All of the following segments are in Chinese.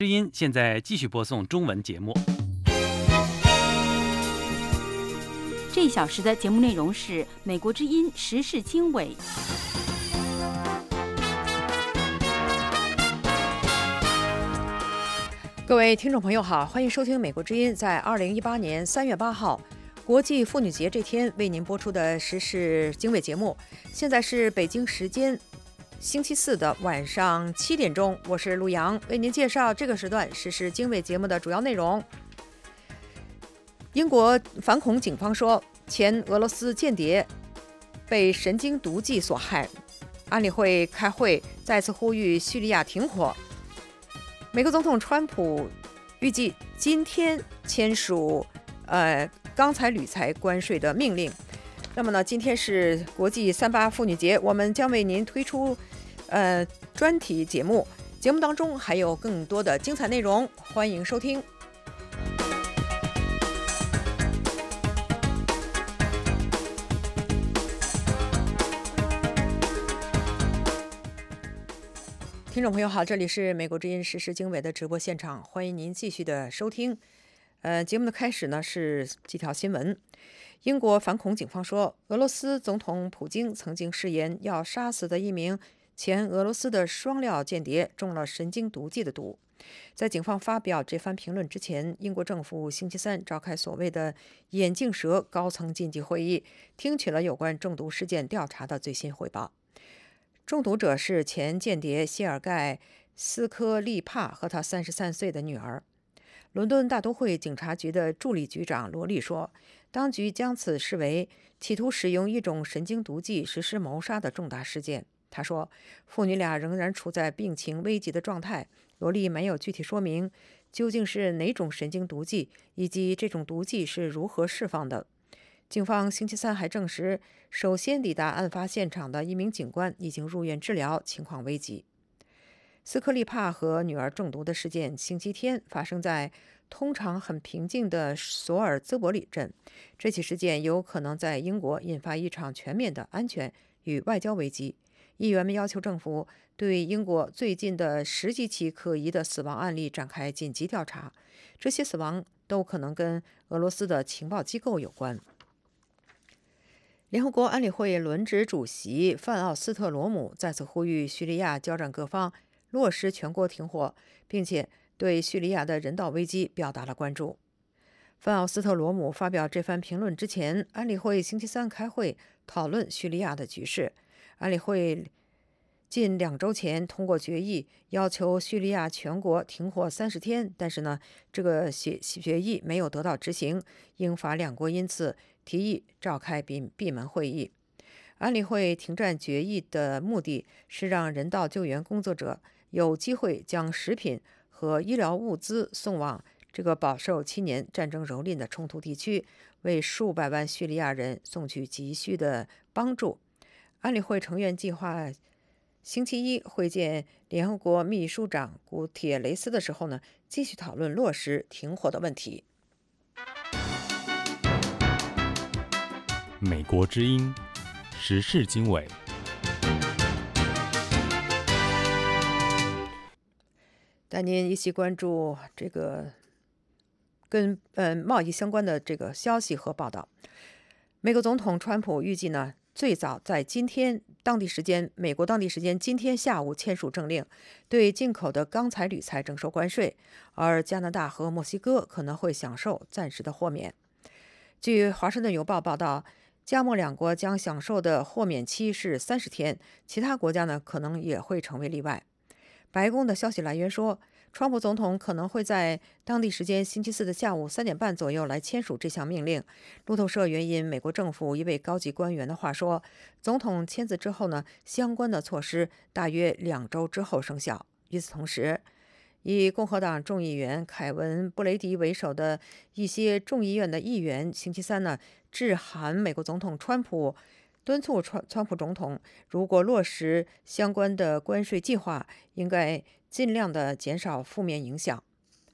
知音现在继续播送中文节目。 这一小时的节目内容是美国之音时事经纬。 各位听众朋友好，欢迎收听美国之音在2018年3月8号国际妇女节这天为您播出的时事经纬节目。现在是北京时间星期四的晚上7点钟，我是陆阳，为您介绍这个时段时事经纬节目的主要内容。英国反恐警方说，前俄罗斯间谍被神经毒剂所害。安理会开会，再次呼吁叙利亚停火。美国总统川普预计今天签署钢材铝材关税的命令。那么呢，今天是国际38妇女节，我们将为您推出专题节目，节目当中还有更多的精彩内容，欢迎收听。听众朋友好，这里是美国之音时事经纬的直播现场，欢迎您继续的收听。节目的开始呢是几条新闻。英国反恐警方说，俄罗斯总统普京曾经誓言要杀死的一名前俄罗斯的双料间谍中了神经毒剂的毒。在警方发表这番评论之前，英国政府星期三召开所谓的眼镜蛇高层紧急会议，听取了有关中毒事件调查的最新汇报。中毒者是前间谍谢尔盖·斯科利帕和他33岁的女儿。伦敦大都会警察局的助理局长罗利说，当局将此视为企图使用一种神经毒剂实施谋杀的重大事件。他说，父女俩仍然处在病情危急的状态。罗利没有具体说明究竟是哪种神经毒剂，以及这种毒剂是如何释放的。警方星期三还证实，首先抵达案发现场的一名警官已经入院治疗，情况危急。斯科利帕和女儿中毒的事件星期天发生在通常很平静的索尔兹伯里镇。这起事件有可能在英国引发一场全面的安全与外交危机。议员们要求政府对英国最近的10几起可疑的死亡案例展开紧急调查，这些死亡都可能跟俄罗斯的情报机构有关。联合国安理会轮值主席范奥斯特罗姆再次呼吁叙利亚交战各方落实全国停火，并且对叙利亚的人道危机表达了关注。范奥斯特罗姆发表这番评论之前，安理会星期三开会讨论叙利亚的局势。安理会近2周前通过决议，要求叙利亚全国停火30天，但是呢，这个决议没有得到执行，英法两国因此提议召开闭门会议。安理会停战决议的目的是让人道救援工作者有机会将食品和医疗物资送往这个饱受7年战争蹂躏的冲突地区，为数百万叙利亚人送去急需的帮助。安理会成员计划星期一会见联合国秘书长古铁雷斯的时候呢，继续讨论落实停火的问题。 美国之音时事经纬。 带您一起关注这个跟贸易相关的这个消息和报道。美国总统川普预计呢，最早在今天美国当地时间今天下午签署政令，对进口的钢材铝材征收关税，而加拿大和墨西哥可能会享受暂时的豁免。据《华盛顿邮报》报道，加墨两国将享受的豁免期是30天，其他国家呢可能也会成为例外。白宫的消息来源说，川普总统可能会在当地时间星期四的下午3点半左右来签署这项命令。路透社援引美国政府一位高级官员的话说，总统签字之后呢，相关的措施大约2周之后生效。与此同时，以共和党众议员凯文·布雷迪为首的一些众议院的议员星期三呢，致函美国总统川普，敦促川普总统如果落实相关的关税计划，应该尽量的减少负面影响。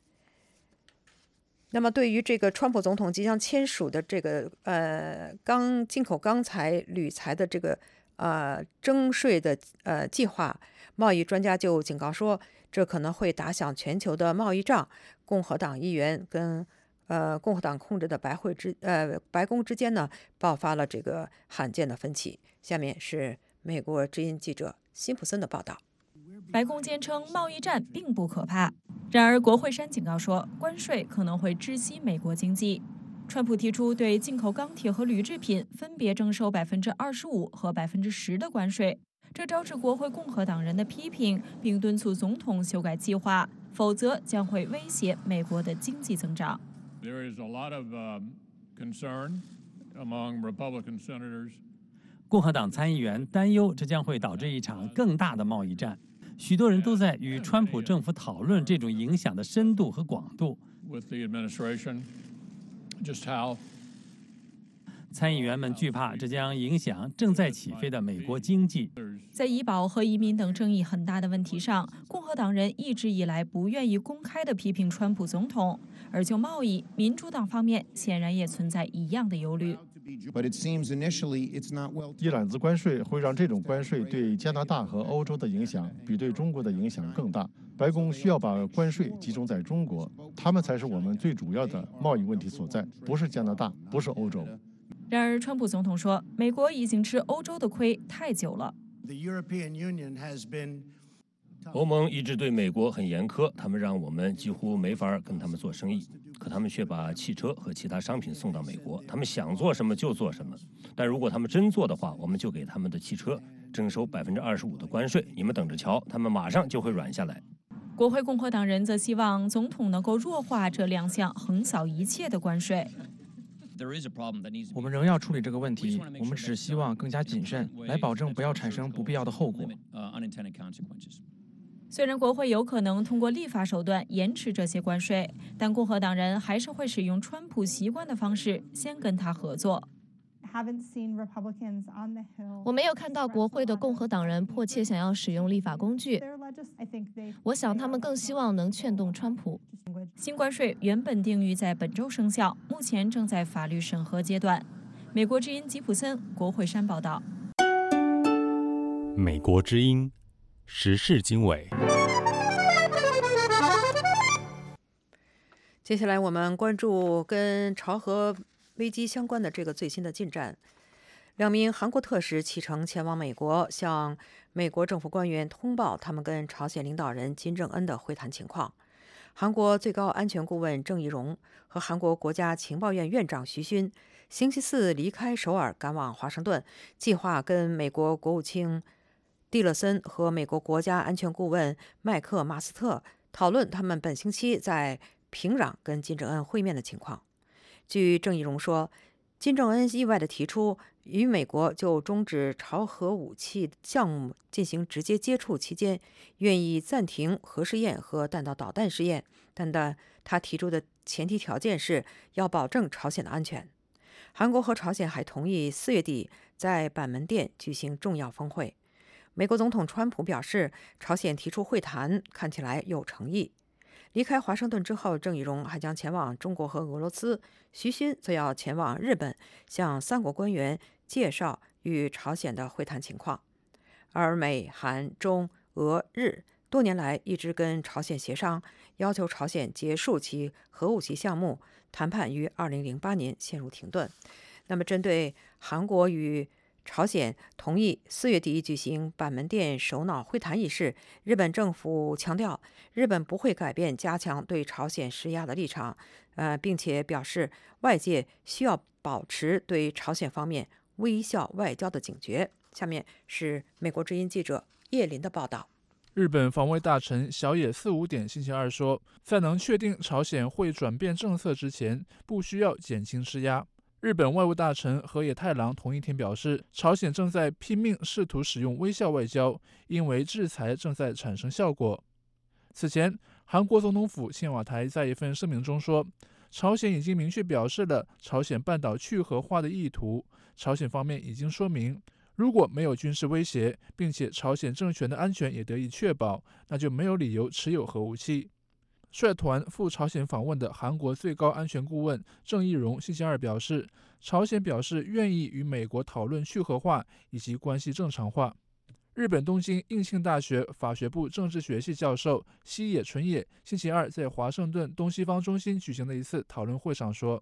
那么对于这个川普总统即将签署的这个进口钢材、铝材的这个征税的计划，贸易专家就警告说，这可能会打响全球的贸易仗。共和党议员跟共和党控制的白宫之间呢，爆发了这个罕见的分歧。下面是美国之音记者辛普森的报道。 白宫坚称贸易战并不可怕，然而国会山警告说，关税可能会窒息美国经济。川普提出对进口钢铁和铝制品分别征收25%和10%的关税，这招致国会共和党人的批评，并敦促总统修改计划，否则将会威胁美国的经济增长。 There is a lot of concern among Republican senators. 共和党参议员担忧这将会导致一场更大的贸易战。许多人都在与川普政府讨论这种影响的深度和广度。 With the administration, just how 参议员们惧怕这将影响正在起飞的美国经济。 在医保和移民等争议很大的问题上，共和党人一直以来不愿意公开地批评川普总统，而就贸易，民主党方面显然也存在一样的忧虑。 一揽子关税会让这种关税对加拿大和欧洲的影响比对中国的影响更大。白宫需要把关税集中在中国，他们才是我们最主要的贸易问题所在，不是加拿大，不是欧洲。 然而，川普总统说，美国已经吃欧洲的亏太久了。 欧盟一直对美国很严苛，他们让我们几乎没法跟他们做生意，可他们却把汽车和其他商品送到美国，他们想做什么就做什么。但如果他们真做的话，我们就给他们的汽车征收25%的关税，你们等着瞧，他们马上就会软下来。 国会共和党人则希望总统能够弱化这2项横扫一切的关税。 我们仍要处理这个问题，我们只是希望更加谨慎，来保证不要产生不必要的后果。 虽然国会有可能通过立法手段延迟这些关税，但共和党人还是会使用川普习惯的方式，先跟他合作。 我没有看到国会的共和党人迫切想要使用立法工具，我想他们更希望能劝动川普。 新关税原本定于在本周生效，目前正在法律审核阶段。美国之音吉普森，国会山报道。 美国之音时事经纬。 接下来我们关注跟朝核危机相关的这个最新的进展。2名韩国特使启程前往美国，向美国政府官员通报他们跟朝鲜领导人金正恩的会谈情况。韩国最高安全顾问郑义溶和韩国国家情报院院长徐勋星期四离开首尔，赶往华盛顿，计划跟美国国务卿蒂勒森和美国国家安全顾问麦克马斯特讨论他们本星期在平壤跟金正恩会面的情况。据郑义溶说，金正恩意外地提出与美国就终止朝核武器项目进行直接接触期间，愿意暂停核试验和弹道导弹试验，但他提出的前提条件是要保证朝鲜的安全。韩国和朝鲜还同意4月底在板门店举行重要峰会。美国总统川普表示，朝鲜提出会谈看起来有诚意。离开华盛顿之后，郑义溶还将前往中国和俄罗斯，徐勋则要前往日本，向3国官员介绍与朝鲜的会谈情况。而美、韩、中、俄、日多年来一直跟朝鲜协商，要求朝鲜结束其核武器项目，谈判于2008年陷入停顿。那么，针对韩国与朝鲜同意4月底举行板门店首脑会谈一事，日本政府强调，日本不会改变加强对朝鲜施压的立场，并且表示外界需要保持对朝鲜方面微笑外交的警觉。下面是美国之音记者叶林的报道。 日本防卫大臣小野四五典星期二说，在能确定朝鲜会转变政策之前，不需要减轻施压。日本外务大臣河野太郎同一天表示，朝鲜正在拼命试图使用微笑外交，因为制裁正在产生效果。此前，韩国总统府青瓦台在一份声明中说，朝鲜已经明确表示了朝鲜半岛去核化的意图，朝鲜方面已经说明，如果没有军事威胁，并且朝鲜政权的安全也得以确保，那就没有理由持有核武器。 率团赴朝鲜访问的韩国最高安全顾问郑义溶星期二表示，朝鲜表示愿意与美国讨论去核化以及关系正常化。日本东京应庆大学法学部政治学系教授西野纯也星期二在华盛顿东西方中心举行的一次讨论会上说，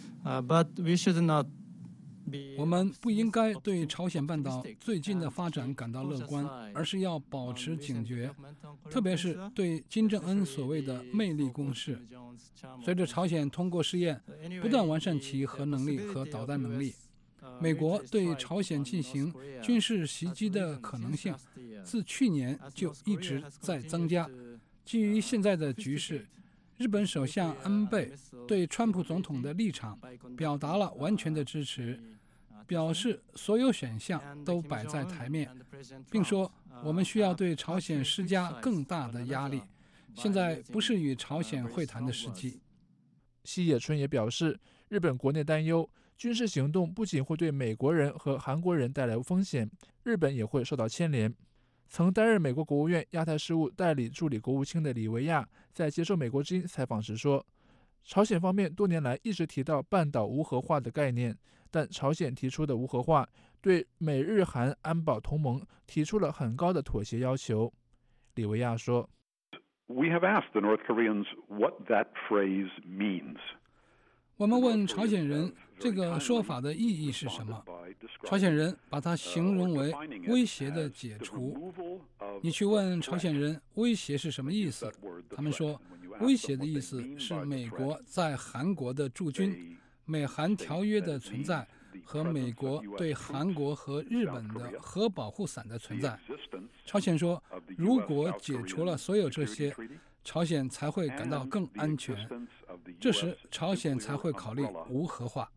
我们不应该对朝鲜半岛最近的发展感到乐观，而是要保持警觉，特别是对金正恩所谓的魅力攻势。随着朝鲜通过试验，不断完善其核能力和导弹能力，美国对朝鲜进行军事袭击的可能性自去年就一直在增加。基于现在的局势，日本首相安倍对川普总统的立场表达了完全的支持，表示所有选项都摆在台面，并说我们需要对朝鲜施加更大的压力，现在不是与朝鲜会谈的时机。 西野春也表示，日本国内担忧军事行动不仅会对美国人和韩国人带来风险，日本也会受到牵连。曾担任美国国务院亚太事务代理助理国务卿的李维亚在接受美国之音采访时说，朝鲜方面多年来一直提到半岛无核化的概念，但朝鲜提出的无核化对美日韩安保同盟提出了很高的妥协要求。李维亚说， We have asked the North Koreans what that phrase means. 我们问朝鲜人这个说法的意义是什么，朝鲜人把它形容为威胁的解除。你去问朝鲜人威胁是什么意思，他们说威胁的意思是美国在韩国的驻军、美韩条约的存在和美国对韩国和日本的核保护伞的存在。朝鲜说，如果解除了所有这些，朝鲜才会感到更安全，这时朝鲜才会考虑无核化。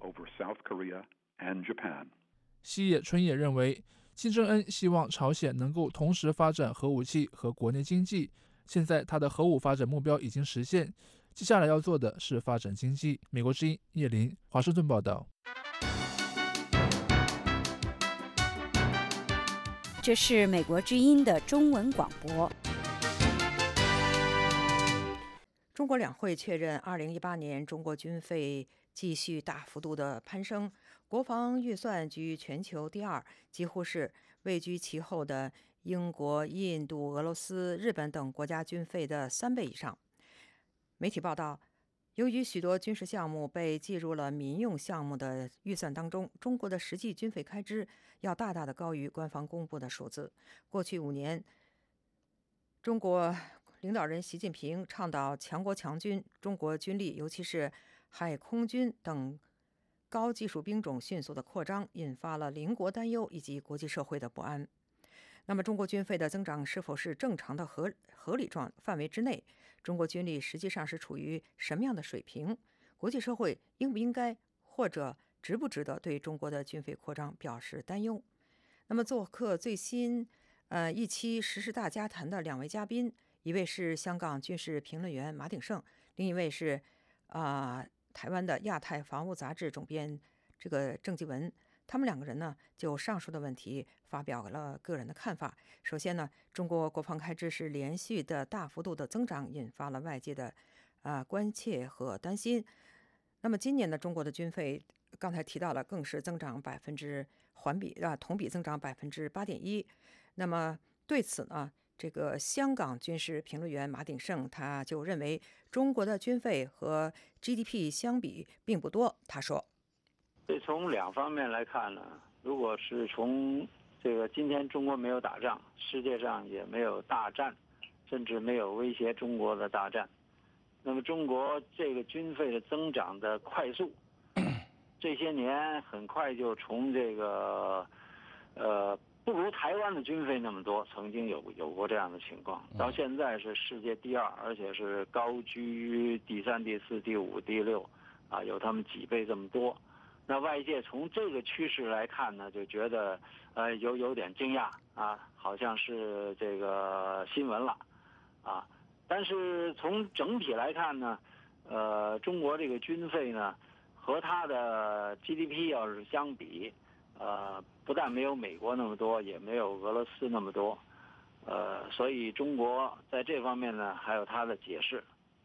西野春也认为，金正恩希望朝鲜能够同时发展核武器和国内经济，现在他的核武发展目标已经实现，接下来要做的是发展经济。美国之音叶林，华盛顿报道。 这是美国之音的中文广播。 中国两会确认，2018年中国军费继续大幅度的攀升，国防预算居全球第二，几乎是位居其后的英国、印度、俄罗斯、日本等国家军费的3倍以上。媒体报道，由于许多军事项目被计入了民用项目的预算当中，中国的实际军费开支要大大的高于官方公布的数字。过去5年，中国领导人习近平倡导强国强军，中国军力尤其是海空军等高技术兵种迅速的扩张，引发了邻国担忧以及国际社会的不安。那么中国军费的增长是否是正常的合理范围之内？中国军力实际上是处于什么样的水平？国际社会应不应该或者值不值得对中国的军费扩张表示担忧？那么做客最新一期时事大家谈的2位嘉宾，一位是香港军事评论员马鼎盛，另一位是台湾的亚太防务杂志总编这个郑继文。他们2个人呢，就上述的问题发表了个人的看法。首先呢，中国国防开支是连续的大幅度的增长，引发了外界的关切和担心。那么今年的中国的军费，刚才提到了，更是增长同比增长8.1%。那么对此呢，这个香港军事评论员马鼎盛他就认为，中国的军费和 GDP 相比并不多。他说， 从2方面来看呢，如果是从这个今天中国没有打仗，世界上也没有大战，甚至没有威胁中国的大战，那么中国这个军费的增长的快速，这些年很快就从这个不如台湾的军费那么多，曾经有过这样的情况，到现在是世界第2，而且是高居第3、第4、第5、第6，有他们几倍这么多。那外界从这个趋势来看呢，就觉得有点惊讶好像是这个新闻了但是从整体来看呢，中国这个军费呢和它的 GDP 要是相比，不但没有美国那么多，也没有俄罗斯那么多，所以中国在这方面呢还有它的解释，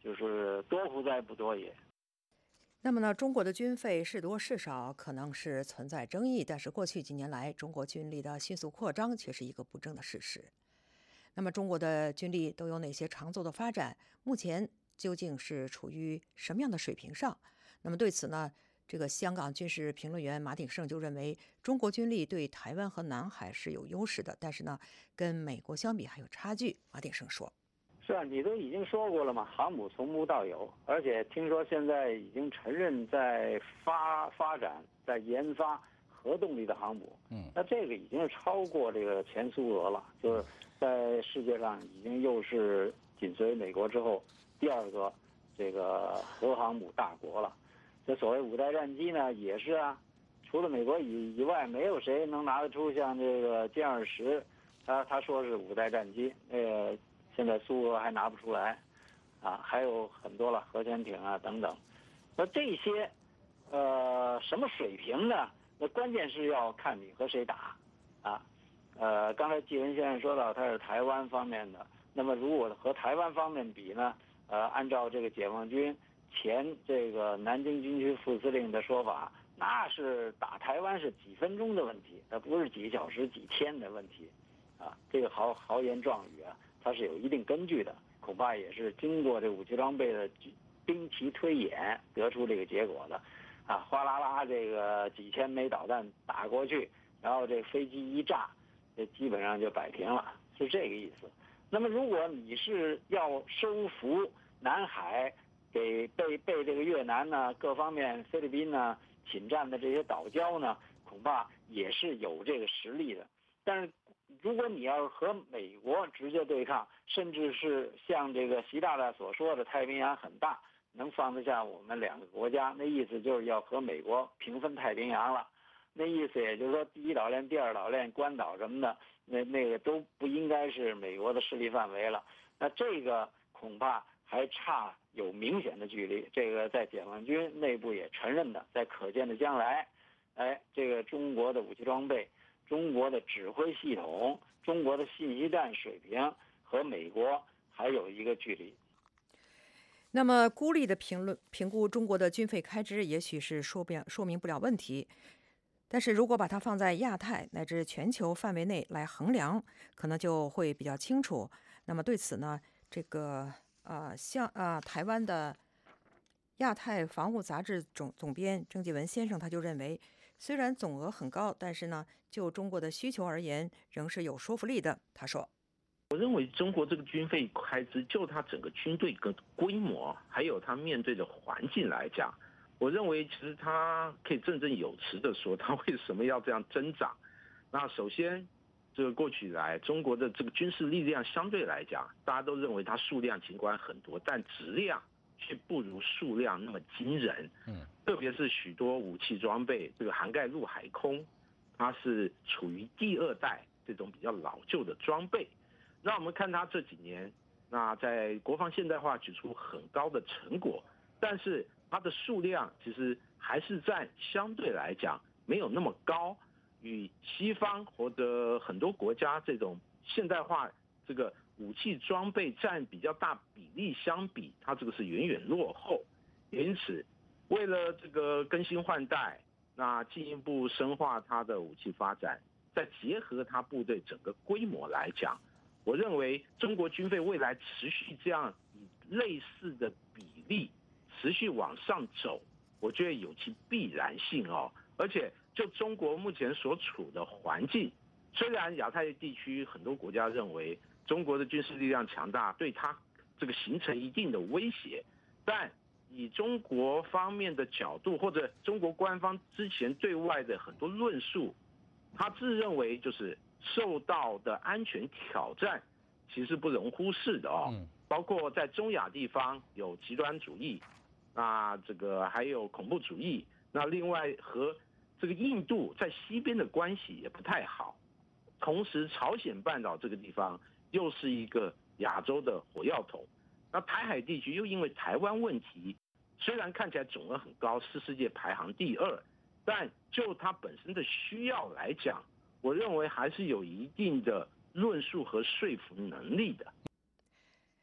就是多乎哉不多也。 那么呢，中国的军费是多是少，可能是存在争议，但是过去几年来，中国军力的迅速扩张却是一个不争的事实。那么，中国的军力都有哪些长足的发展？目前究竟是处于什么样的水平上？那么对此呢，这个香港军事评论员马鼎盛就认为，中国军力对台湾和南海是有优势的，但是呢，跟美国相比还有差距。马鼎盛说。 是啊，你都已经说过了嘛，航母从无到有，而且听说现在已经承认在发展、在研发核动力的航母。那这个已经是超过这个前苏俄了，就是在世界上已经又是紧随美国之后第二个这个核航母大国了。这所谓五代战机呢，也是啊，除了美国以外，没有谁能拿得出像这个歼20，他说是五代战机，现在苏俄还拿不出来，啊，还有很多了，核潜艇啊等等。那这些，什么水平呢？那关键是要看你和谁打，啊，刚才纪文先生说到他是台湾方面的，那么如果和台湾方面比呢，按照这个解放军前这个南京军区副司令的说法，那是打台湾是几分钟的问题，它不是几小时、几天的问题，啊，这个豪言壮语啊。它是有一定根据的，恐怕也是经过这武器装备的兵棋推演得出这个结果的，啊，哗啦啦这个几千枚导弹打过去，然后这飞机一炸，这基本上就摆平了，是这个意思。那么如果你是要收复南海，被这个越南呢各方面菲律宾呢侵占的这些岛礁呢，恐怕也是有这个实力的，但是。如果你要和美国直接对抗，甚至是像这个习大大所说的太平洋很大，能放得下我们两个国家，那意思就是要和美国平分太平洋了。那意思也就是说，第一岛链、第二岛链、关岛什么的，那个都不应该是美国的势力范围了。那这个恐怕还差有明显的距离。这个在解放军内部也承认的，在可见的将来，这个中国的武器装备。中国的指挥系统、中国的信息战水平和美国还有一个距离。 那么孤立的评估中国的军费开支，也许是说明不了问题，但是如果把它放在亚太乃至全球范围内来衡量，可能就会比较清楚。那么对此呢，这个台湾的亚太防务杂志总编郑继文先生他就认为。虽然总额很高，但是呢，就中国的需求而言，仍是有说服力的。他说：“ 我认为中国这个军费开支，就它整个军队的规模，还有它面对的环境来讲，我认为其实它可以振振有词的说，它为什么要这样增长？那首先，这个过去以来，中国的这个军事力量相对来讲，大家都认为它数量尽管很多，但质量。”却不如数量那么惊人，特别是许多武器装备，这个涵盖陆海空，它是处于第二代这种比较老旧的装备。那我们看它这几年，那在国防现代化举出很高的成果，但是它的数量其实还是占相对来讲没有那么高，与西方或者很多国家这种现代化这个。武器装备占比较大比例相比，它这个是远远落后。因此，为了这个更新换代，那进一步深化它的武器发展，再结合它部队整个规模来讲，我认为中国军费未来持续这样以类似的比例持续往上走，我觉得有其必然性哦。而且，就中国目前所处的环境，虽然亚太地区很多国家认为。中国的军事力量强大，对它这个形成一定的威胁，但以中国方面的角度，或者中国官方之前对外的很多论述，他自认为就是受到的安全挑战，其实不容忽视的哦。包括在中亚地方有极端主义，那这个还有恐怖主义，那另外和这个印度在西边的关系也不太好，同时朝鲜半岛这个地方。又是一个亚洲的火药桶，那台海地区又因为台湾问题，虽然看起来总额很高，是世界排行第2，但就它本身的需要来讲，我认为还是有一定的论述和说服能力的。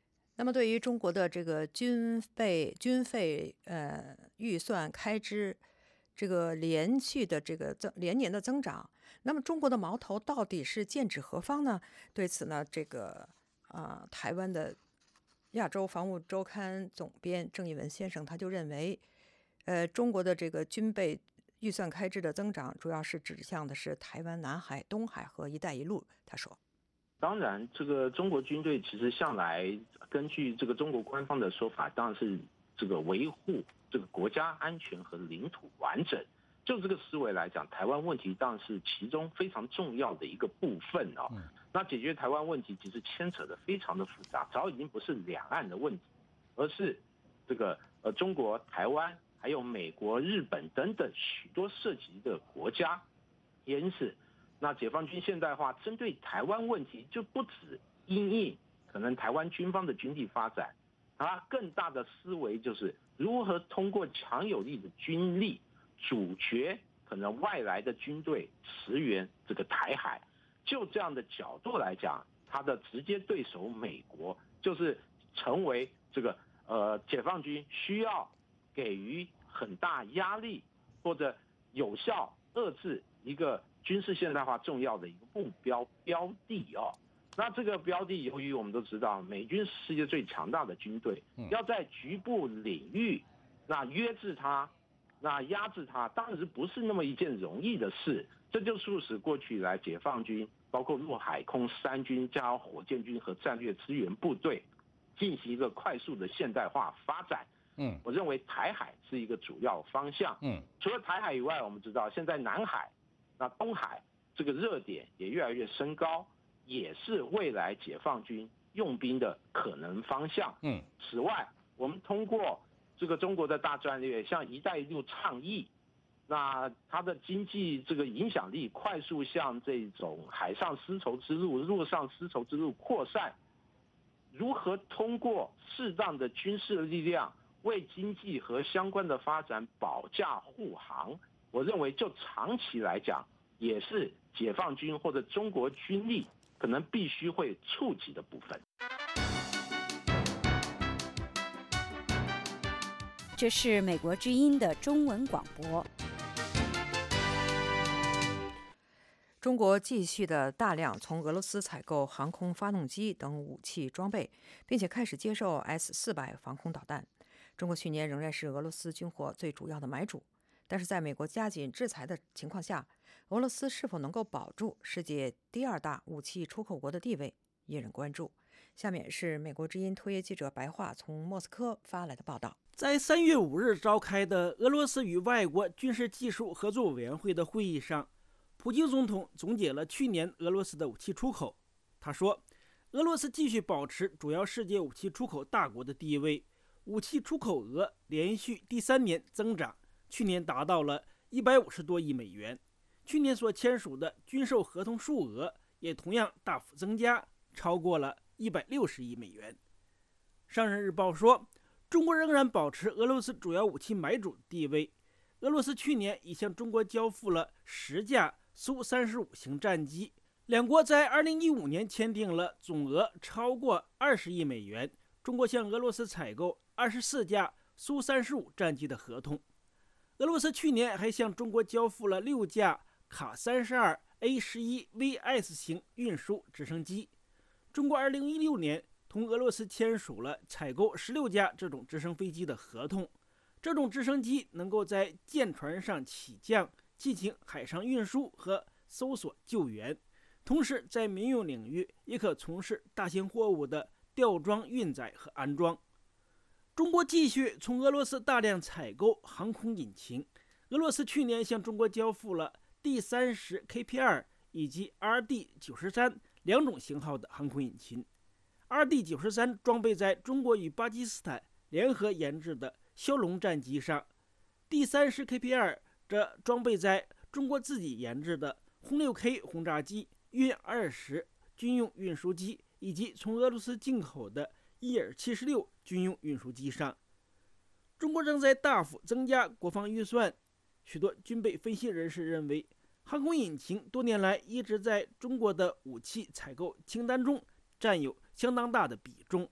那么对于中国的这个军费预算开支这个连续的连年的增长，那么中国的矛头到底是剑指何方呢？对此呢，台湾的亚洲防务周刊总编郑义文先生他就认为，中国的这个军备预算开支的增长主要是指向的是台湾、南海、东海和一带一路。他说， 当然这个中国军队其实向来根据这个中国官方的说法，当然是这个维护这个国家安全和领土完整。就这个思维来讲，台湾问题当然是其中非常重要的一个部分哦。那解决台湾问题其实牵扯的非常的复杂，早已经不是两岸的问题，而是这个中国、台湾还有美国、日本等等许多涉及的国家。因此，那解放军现代化针对台湾问题就不止因应可能台湾军方的军力发展，它更大的思维就是如何通过强有力的军力阻绝可能外来的军队驰援这个台海。就这样的角度来讲，他的直接对手美国就是成为这个解放军需要给予很大压力或者有效遏制一个军事现代化重要的一个目标标的哦。那这个标的，由于我们都知道，美军是世界最强大的军队，要在局部领域那约制它，那压制它，当然不是那么一件容易的事。这就促使过去以来解放军包括陆海空三军加上火箭军和战略支援部队进行一个快速的现代化发展。我认为台海是一个主要方向。除了台海以外，我们知道现在南海、那东海这个热点也越来越升高，也是未来解放军用兵的可能方向。此外，我们通过这个中国的大战略，像一带一路倡议，那它的经济这个影响力快速向这种海上丝绸之路、陆上丝绸之路扩散，如何通过适当的军事力量为经济和相关的发展保驾护航，我认为就长期来讲，也是解放军或者中国军力可能必须会触及的部分。 这是美国之音的中文广播。 中国继续的大量从俄罗斯采购航空发动机等武器装备，并且开始接受 S-400防空导弹。中国去年仍然是俄罗斯军火最主要的买主，但是在美国加紧制裁的情况下，俄罗斯是否能够保住世界第2大武器出口国的地位，引人关注。下面是美国之音特约记者白桦从莫斯科发来的报道。 在3月5日召开的俄罗斯与外国军事技术合作委员会的会议上，普京总统总结了去年俄罗斯的武器出口。他说，俄罗斯继续保持主要世界武器出口大国的地位，武器出口额连续第3年增长，去年达到了150多亿美元。去年所签署的军售合同数额也同样大幅增加，超过了160亿美元。上任日报说，中国仍然保持俄罗斯主要武器买主的地位。俄罗斯去年已向中国交付了10架苏35型战机，两国在2015年签订了总额超过20亿美元，中国向俄罗斯采购24架苏35战机的合同。俄罗斯去年还向中国交付了6架卡32 A11VS 型运输直升机。中国2016年同俄罗斯签署了采购16架这种直升飞机的合同。这种直升机能够在舰船上起降，进行海上运输和搜索救援，同时在民用领域也可从事大型货物的吊装运载和安装。中国继续从俄罗斯大量采购航空引擎。俄罗斯去年向中国交付了D30KP2以及 RD93 2种型号的航空引擎。RD93 装备在中国与巴基斯坦联合研制的枭龙战机上， D30KP2 则装备在中国自己研制的轰6K 轰炸机、运20军用运输机以及从俄罗斯进口的伊尔76军用运输机上。中国正在大幅增加国防预算。许多军备分析人士认为，航空引擎多年来一直在中国的武器采购清单中占有相当大的比重。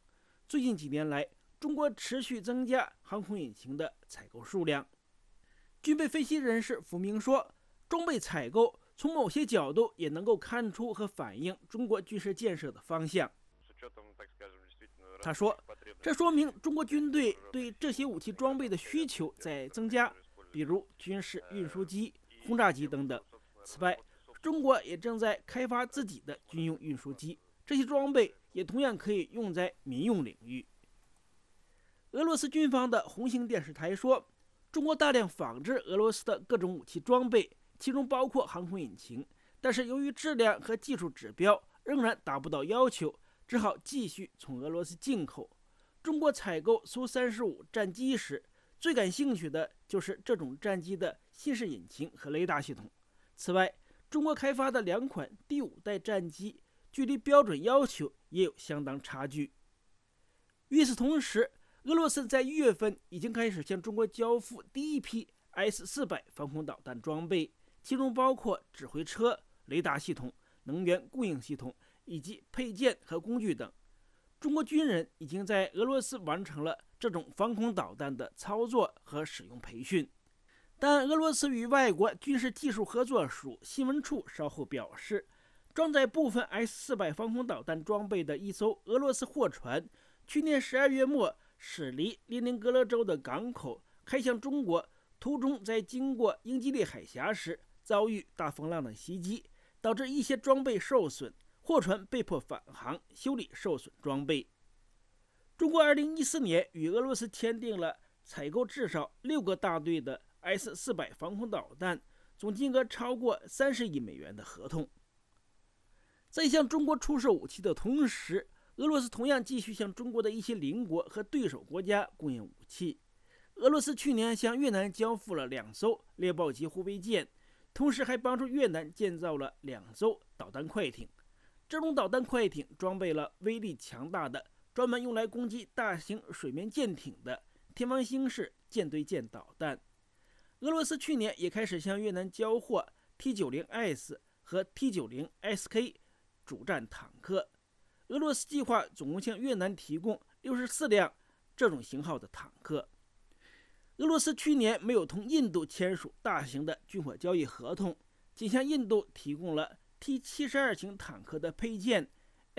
最近几年来，中国持续增加航空引擎的采购数量。军备分析人士傅明说，装备采购从某些角度也能够看出和反映中国军事建设的方向。他说，这说明中国军队对这些武器装备的需求在增加，比如军事运输机、轰炸机等等。此外，中国也正在开发自己的军用运输机，这些装备也同样可以用在民用领域。俄罗斯军方的红星电视台说，中国大量仿制俄罗斯的各种武器装备，其中包括航空引擎，但是由于质量和技术指标仍然达不到要求，只好继续从俄罗斯进口。中国采购苏35战机时，最感兴趣的就是这种战机的新式引擎和雷达系统。此外，中国开发的2款第5代战机距离标准要求也有相当差距。与此同时，俄罗斯在1月份已经开始向中国交付第一批 S-400防空导弹装备，其中包括指挥车、雷达系统、能源供应系统以及配件和工具等。中国军人已经在俄罗斯完成了这种防空导弹的操作和使用培训。但俄罗斯与外国军事技术合作署新闻处稍后表示，装载部分 S-400防空导弹装备的一艘俄罗斯货船，去年12月末驶离列宁格勒州的港口，开向中国，途中在经过英吉利海峡时遭遇大风浪的袭击，导致一些装备受损，货船被迫返航修理受损装备。中国2014年与俄罗斯签订了采购至少6个大队的 S-400防空导弹，总金额超过30亿美元的合同。在向中国出售武器的同时，俄罗斯同样继续向中国的一些邻国和对手国家供应武器。俄罗斯去年向越南交付了2艘猎豹级护卫舰，同时还帮助越南建造了2艘导弹快艇。这种导弹快艇装备了威力强大的、专门用来攻击大型水面舰艇的天王星式舰对舰导弹。俄罗斯去年也开始向越南交货 T-90S 和 T-90SK 主战坦克。俄罗斯计划总共向越南提供64辆这种型号的坦克。俄罗斯去年没有同印度签署大型的军火交易合同，仅向印度提供了 T-72 型坦克的配件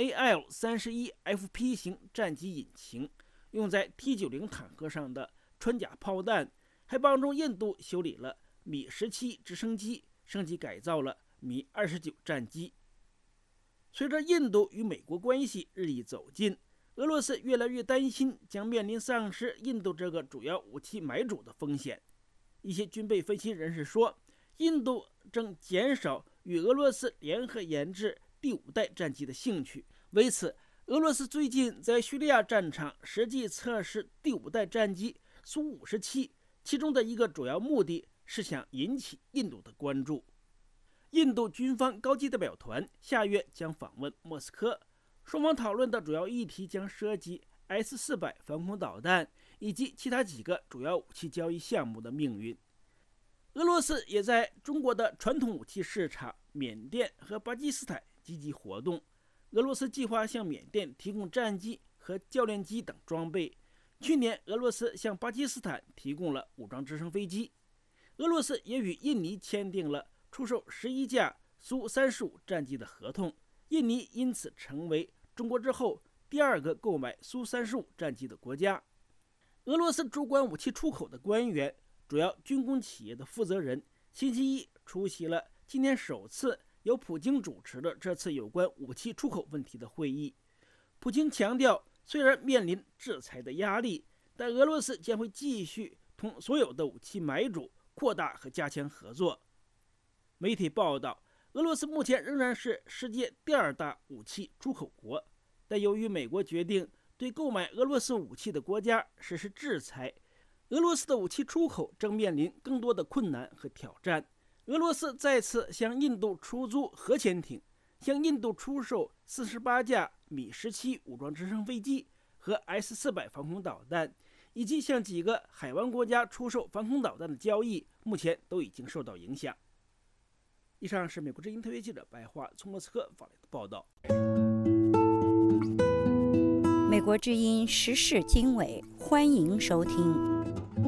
AL-31FP 型战机引擎，用在 T-90 坦克上的穿甲炮弹，还帮助印度修理了米17直升机，升级改造了米29战机。随着印度与美国关系日益走近，俄罗斯越来越担心将面临丧失印度这个主要武器买主的风险。一些军备分析人士说，印度正减少与俄罗斯联合研制第5代战机的兴趣。为此，俄罗斯最近在叙利亚战场实际测试第5代战机苏57，其中的一个主要目的是想引起印度的关注。印度军方高级代表团下月将访问莫斯科，双方讨论的主要议题将涉及 S-400防空导弹以及其他几个主要武器交易项目的命运。俄罗斯也在中国的传统武器市场缅甸和巴基斯坦积极活动。俄罗斯计划向缅甸提供战机和教练机等装备。去年，俄罗斯向巴基斯坦提供了武装直升飞机。俄罗斯也与印尼签订了出售11架苏35战机的合同，印尼因此成为中国之后第2个购买苏35战机的国家。俄罗斯主管武器出口的官员、主要军工企业的负责人星期一出席了今年首次由普京主持的这次有关武器出口问题的会议。普京强调，虽然面临制裁的压力，但俄罗斯将会继续同所有的武器买主扩大和加强合作。媒体报道，俄罗斯目前仍然是世界第2大武器出口国，但由于美国决定对购买俄罗斯武器的国家实施制裁，俄罗斯的武器出口正面临更多的困难和挑战。俄罗斯再次向印度出租核潜艇，向印度出售48架米17武装直升飞机和 S-400防空导弹，以及向几个海湾国家出售防空导弹的交易，目前都已经受到影响。以上是美国之音特约记者白桦从莫斯科发来的报道。 美国之音时事经纬，欢迎收听。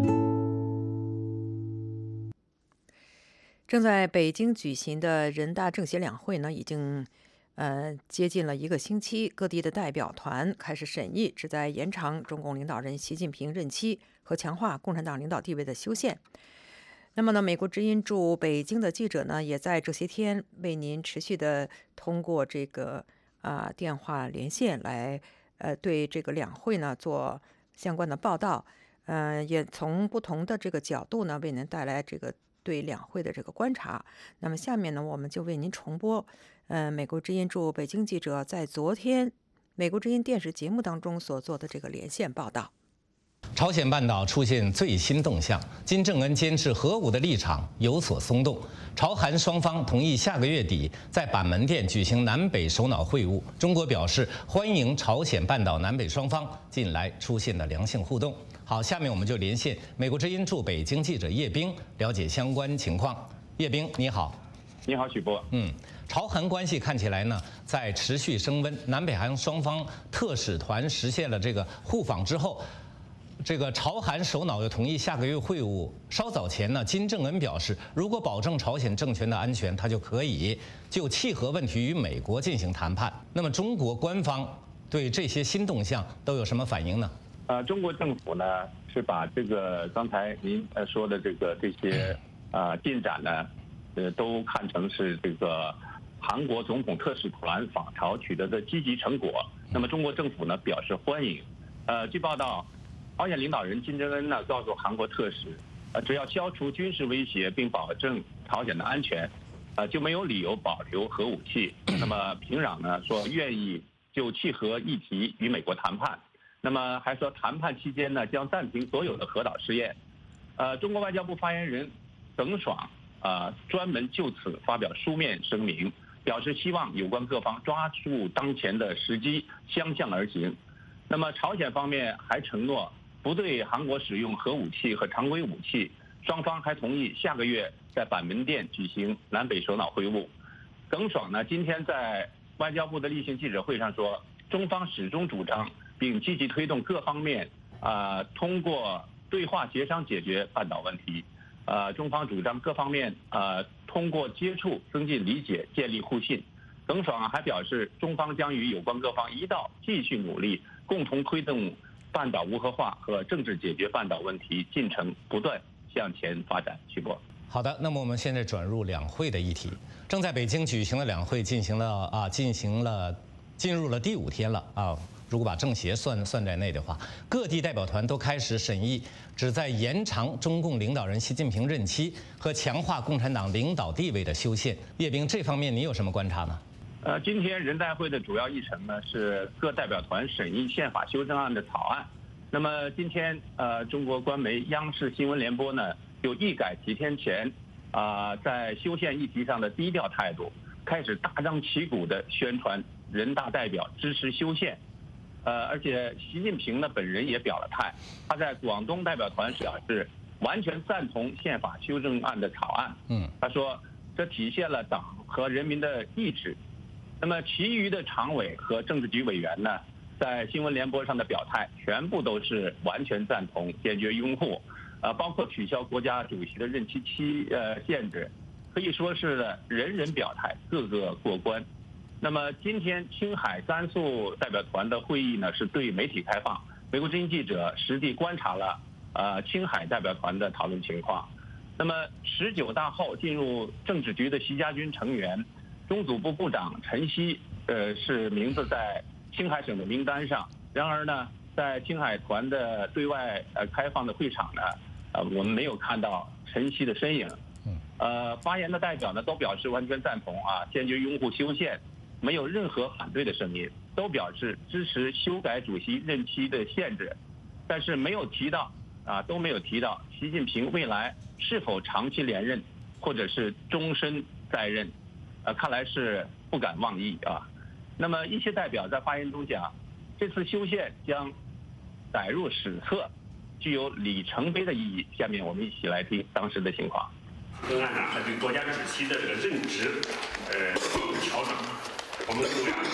正在北京举行的人大政协两会呢，已经接近了1个星期，各地的代表团开始审议旨在延长中共领导人习近平任期和强化共产党领导地位的修宪。那么呢，美国之音驻北京的记者呢，也在这些天为您持续的通过这个电话连线来对这个两会呢做相关的报道，也从不同的这个角度呢为您带来这个对两会的这个观察。那么下面呢，我们就为您重播美国之音驻北京记者在昨天美国之音电视节目当中所做的这个连线报道。 朝鲜半岛出现最新动向，金正恩坚持核武的立场有所松动。朝韩双方同意下个月底在板门店举行南北首脑会晤。中国表示欢迎朝鲜半岛南北双方近来出现的良性互动。好，下面我们就连线美国之音驻北京记者叶冰，了解相关情况。叶冰，你好。 你好，许波。 朝韩关系看起来呢在持续升温。南北韩双方特使团实现了这个互访之后，这个朝韩首脑又同意下个月会晤。稍早前呢，金正恩表示，如果保证朝鲜政权的安全，他就可以就契合问题与美国进行谈判。那么中国官方对这些新动向都有什么反应呢？ 中国政府呢是把这个刚才您说的这些进展呢，都看成是这个韩国总统特使团访朝取得的积极成果。那么中国政府呢表示欢迎。据报道，朝鲜领导人金正恩呢告诉韩国特使，只要消除军事威胁并保证朝鲜的安全，就没有理由保留核武器。那么平壤呢说愿意就契合议题与美国谈判。那么还说谈判期间呢将暂停所有的核岛试验。中国外交部发言人耿爽专门就此发表书面声明，表示希望有关各方抓住当前的时机，相向而行。那么朝鲜方面还承诺不对韩国使用核武器和常规武器，双方还同意下个月在板门店举行南北首脑会晤。耿爽呢今天在外交部的例行记者会上说，中方始终主张并积极推动各方面通过对话协商解决半岛问题。中方主张各方面通过接触增进理解，建立互信。耿爽还表示，中方将与有关各方一道继续努力，共同推动半岛无核化和政治解决半岛问题进程不断向前发展。徐波。 好的，那么我们现在转入两会的议题。正在北京举行的两会进入了第5天了啊。如果把政协算在内的话，各地代表团都开始审议旨在延长中共领导人习近平任期和强化共产党领导地位的修宪。叶冰，这方面你有什么观察呢？ 今天人代会的主要议程呢是各代表团审议宪法修正案的草案。那么今天中国官媒央视新闻联播呢就一改几天前在修宪议题上的低调态度，开始大张旗鼓地宣传人大代表支持修宪。而且习近平呢本人也表了态，他在广东代表团表示完全赞同宪法修正案的草案。他说这体现了党和人民的意志。那么其余的常委和政治局委员呢，在新闻联播上的表态全部都是完全赞同，坚决拥护。包括取消国家主席的任期限制，可以说是人人表态，个个过关。那么今天青海、甘肃代表团的会议呢是对媒体开放，美国之音记者实地观察了青海代表团的讨论情况。那么19大后进入政治局的习家军成员，中组部部长陈希是名字在青海省的名单上。然而呢，在青海团的对外开放的会场呢，我们没有看到陈希的身影。发言的代表呢都表示完全赞同坚决拥护修宪。没有任何反对的声音，都表示支持修改主席任期的限制，但是没有提到都没有提到习近平未来是否长期连任，或者是终身在任，看来是不敢妄议啊。那么一些代表在发言中讲，这次修宪将载入史册，具有里程碑的意义。下面我们一起来听当时的情况。 公案呢，它对国家主席的这个任职调整。我们中央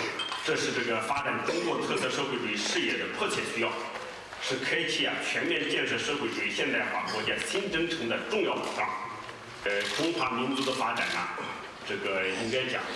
这是这个发展中国特色社会主义事业的迫切需要，是开启全面建设社会主义现代化国家新征程的重要保障。中华民族的发展这个应该讲，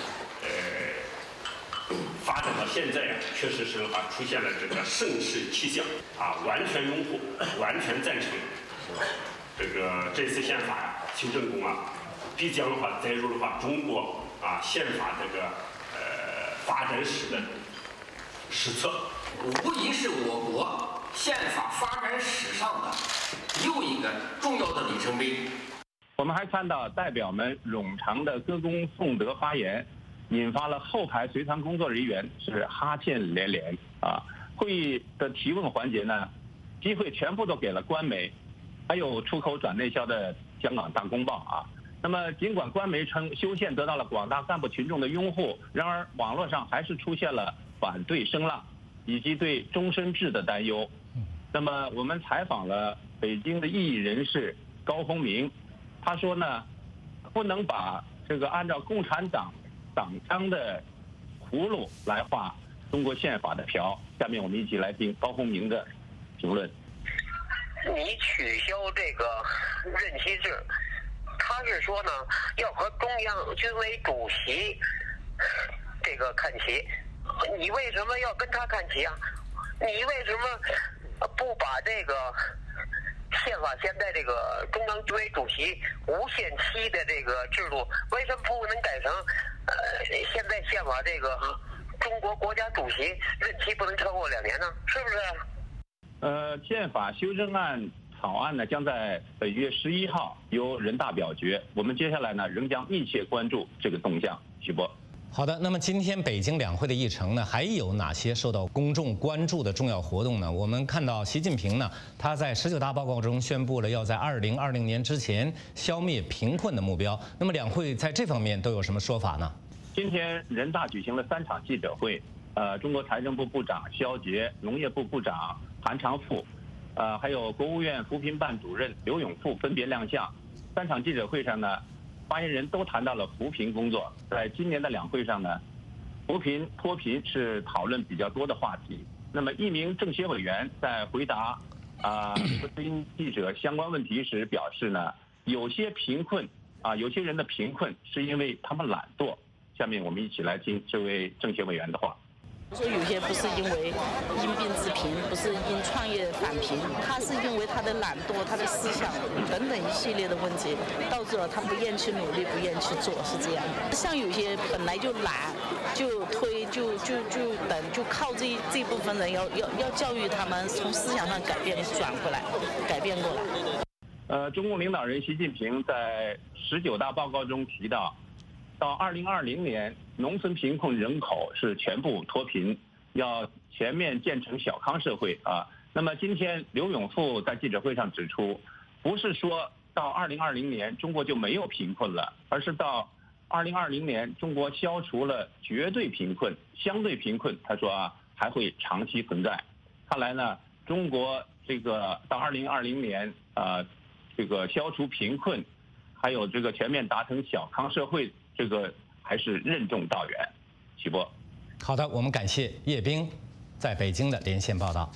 发展到现在确实是出现了这个盛世气象完全拥护，完全赞成。这次宪法修正工必将载入中国宪法发展史的史册， 无疑是我国宪法发展史上的又一个重要的里程碑。 我们还看到代表们冗长的歌功颂德发言，引发了后排随团工作人员是哈欠连连会议的提问环节呢，机会全部都给了官媒，还有出口转内销的香港大公报那么尽管官媒称修宪得到了广大干部群众的拥护，然而网络上还是出现了反对声浪以及对终身制的担忧。那么我们采访了北京的异议人士高鸿明，他说呢，不能把按照共产党党章的葫芦来画中国宪法的瓢。下面我们一起来听高鸿明的评论。 你取消这个任期制，他是说呢，要和中央军委主席看齐。你为什么要跟他看齐啊？你为什么不把宪法现在中央军委主席无限期的制度，为什么不能改成现在宪法中国国家主席任期不能超过2年呢？是不是？ 宪法修正案草案呢，将在本月11号由人大表决。我们接下来呢，仍将密切关注这个动向。徐波。 好的，那么今天北京两会的议程呢，还有哪些受到公众关注的重要活动呢？我们看到习近平呢，他在19大报告中宣布了要在2020年之前消灭贫困的目标。那么两会在这方面都有什么说法呢？ 今天人大举行了3场记者会，中国财政部部长肖捷、农业部部长韩长赋，还有国务院扶贫办主任刘永富分别亮相。3场记者会上呢，发言人都谈到了扶贫工作。在今年的两会上呢，扶贫脱贫是讨论比较多的话题。那么一名政协委员在回答美国之音记者相关问题时表示呢，有些人的贫困是因为他们懒惰。下面我们一起来听这位政协委员的话。 说有些不是因为因病致贫，不是因创业返贫，他是因为他的懒惰、他的思想等等一系列的问题，导致了他不愿去努力、不愿去做，是这样的。像有些本来就懒、就推、就等，就靠这部分人要教育他们从思想上改变转回来，改变过来。 中共领导人习近平在19大报告中提到，到2020年，农村贫困人口是全部脱贫，要全面建成小康社会那么今天刘永富在记者会上指出，不是说到2020年中国就没有贫困了，而是到2020年中国消除了绝对贫困，相对贫困他说还会长期存在。看来呢，中国到2020年消除贫困，还有全面达成小康社会，还是任重道远。徐波。 好的，我们感谢叶冰在北京的连线报道。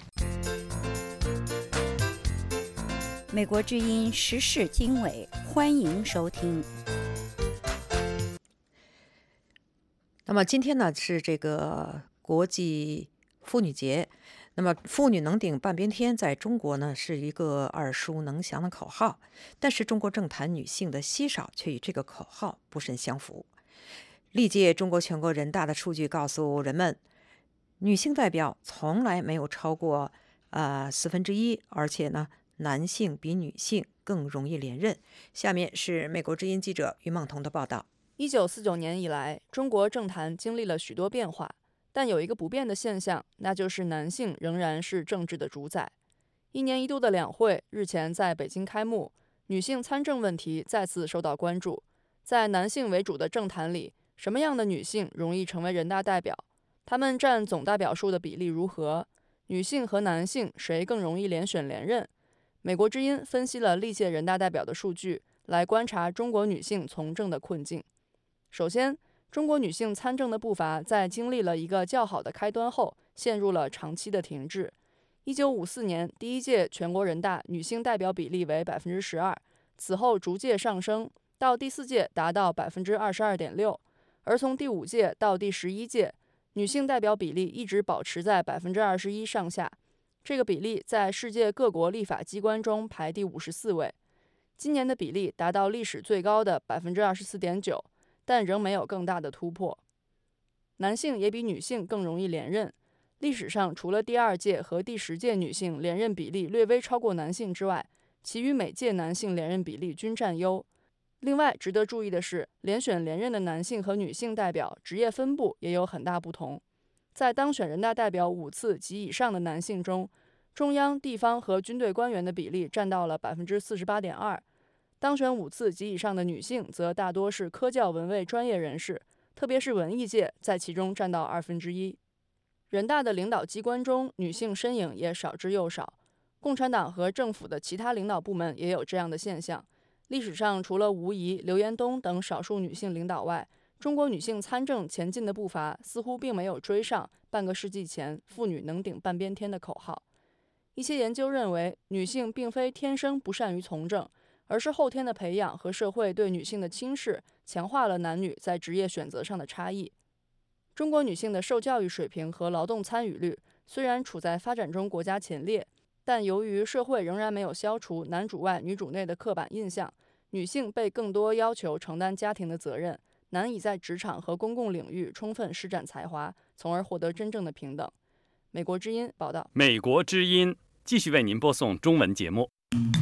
美国之音时事经纬，欢迎收听。 那么今天呢是国际妇女节。那么妇女能顶半边天在中国呢是一个耳熟能详的口号，但是中国政坛女性的稀少却与这个口号不甚相符。历届中国全国人大的数据告诉人们，女性代表从来没有超过1/4，而且呢男性比女性更容易连任。下面是美国之音记者于梦彤的报道。 1949年以来，中国政坛经历了许多变化，但有一个不变的现象，那就是男性仍然是政治的主宰。1年1度的两会日前在北京开幕，女性参政问题再次受到关注。在男性为主的政坛里，什么样的女性容易成为人大代表？她们占总代表数的比例如何？女性和男性谁更容易连选连任？美国之音分析了历届人大代表的数据，来观察中国女性从政的困境。首先， 中国女性参政的步伐在经历了一个较好的开端后，陷入了长期的停滞。1954年，第一届全国人大女性代表比例为12%，此后逐届上升，到第4届达到22.6%，而从第5届到第11届，女性代表比例一直保持在21%上下。这个比例在世界各国立法机关中排第54位。今年的比例达到历史最高的24.9%，但仍没有更大的突破。男性也比女性更容易连任。历史上，除了第2届和第10届女性连任比例略微超过男性之外，其余每届男性连任比例均占优。另外，值得注意的是，连选连任的男性和女性代表职业分布也有很大不同。在当选人大代表5次及以上的男性中，中央、地方和军队官员的比例占到了48.2%，当选5次及以上的女性则大多是科教文卫专业人士，特别是文艺界在其中占到1/2。人大的领导机关中，女性身影也少之又少。共产党和政府的其他领导部门也有这样的现象。历史上，除了吴仪、刘延东等少数女性领导外，中国女性参政前进的步伐似乎并没有追上半个世纪前“妇女能顶半边天”的口号。一些研究认为，女性并非天生不善于从政，而是后天的培养和社会对女性的轻视，强化了男女在职业选择上的差异。中国女性的受教育水平和劳动参与率虽然处在发展中国家前列，但由于社会仍然没有消除男主外女主内的刻板印象，女性被更多要求承担家庭的责任，难以在职场和公共领域充分施展才华，从而获得真正的平等。美国之音报道。 美国之音继续为您播送中文节目。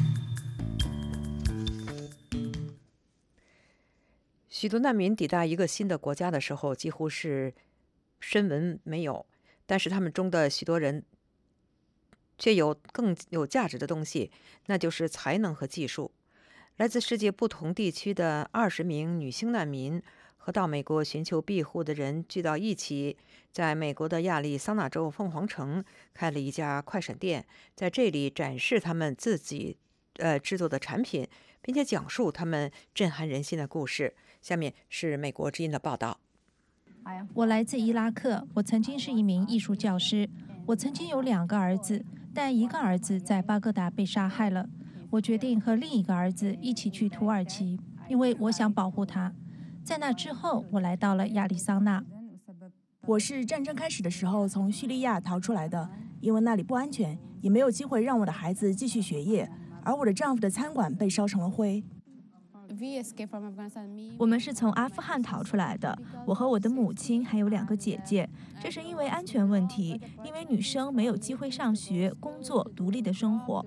许多难民抵达一个新的国家的时候，几乎是声闻没有，但是他们中的许多人却有更有价值的东西，那就是才能和技术。来自世界不同地区的20名女性难民和到美国寻求庇护的人聚到一起，在美国的亚利桑那州凤凰城开了一家快闪店，在这里展示他们自己制作的产品，并且讲述他们震撼人心的故事。下面是美国之音的报道。 我来自伊拉克，我曾经是一名艺术教师。我曾经有2个儿子，但一个儿子在巴格达被杀害了。我决定和另一个儿子一起去土耳其，因为我想保护他。在那之后，我来到了亚利桑那。 我是战争开始的时候从叙利亚逃出来的，因为那里不安全，也没有机会让我的孩子继续学业，而我的丈夫的餐馆被烧成了灰。 我们是从阿富汗逃出来的，我和我的母亲还有2个姐姐。这是因为安全问题，因为女生没有机会上学、工作、独立的生活。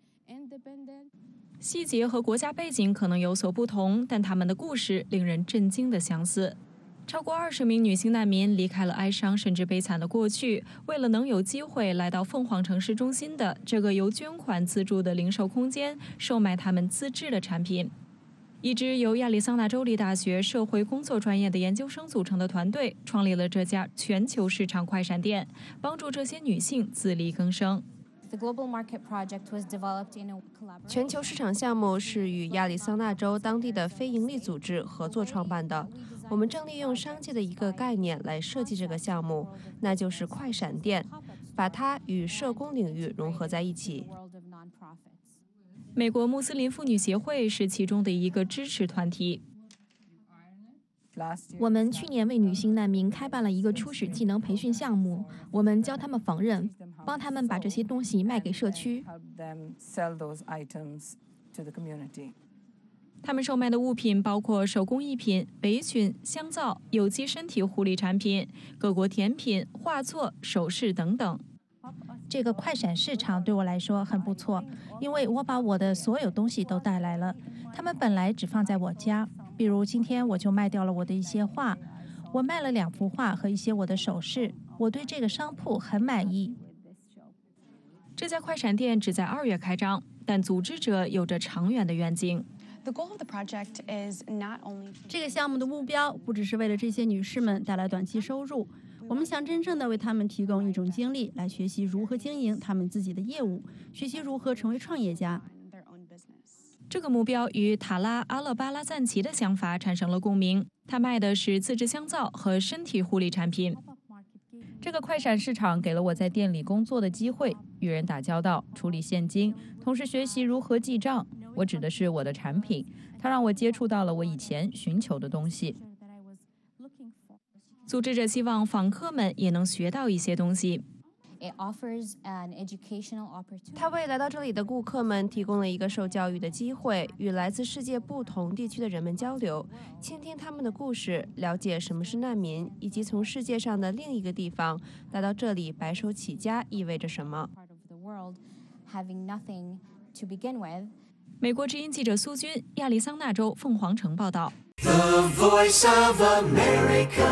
细节和国家背景可能有所不同，但他们的故事令人震惊的相似。超过20名女性难民离开了哀伤甚至悲惨的过去，为了能有机会来到凤凰城市中心的这个由捐款资助的零售空间，售卖他们自制的产品。一支由亚利桑那州立大学社会工作专业的研究生组成的团队，创立了这家全球市场快闪店，帮助这些女性自力更生。 全球市场项目是与亚利桑那州当地的非营利组织合作创办的。我们正利用商界的一个概念来设计这个项目，那就是快闪店，把它与社工领域融合在一起。 美国穆斯林妇女协会是其中的一个支持团体。 我们去年为女性难民开办了一个初始技能培训项目，我们教他们缝纫，帮他们把这些东西卖给社区。 他们售卖的物品包括手工艺品、围裙、香皂、有机身体护理产品、各国甜品、画作、首饰等等。 这个快闪市场对我来说很不错，因为我把我的所有东西都带来了。他们本来只放在我家，比如今天我就卖掉了我的一些画，我卖了2幅画和一些我的首饰。我对这个商铺很满意。 这家快闪店只在2月开张，但组织者有着长远的愿景。 这个项目的目标不只是为了这些女士们带来短期收入，我们想真正的为她们提供一种经历，来学习如何经营她们自己的业务，学习如何成为创业家。 这个目标与塔拉阿勒巴拉赞奇的想法产生了共鸣。他卖的是自制香皂和身体护理产品。这个快闪市场给了我在店里工作的机会，与人打交道，处理现金，同时学习如何记账。我指的是我的产品，它让我接触到了我以前寻求的东西。组织者希望访客们也能学到一些东西。 他为来到这里的顾客们提供了一个受教育的机会，与来自世界不同地区的人们交流，倾听他们的故事，了解什么是难民，以及从世界上的另一个地方来到这里白手起家意味着什么。 美国之音记者苏军，亚利桑那州凤凰城报道。 The Voice of America。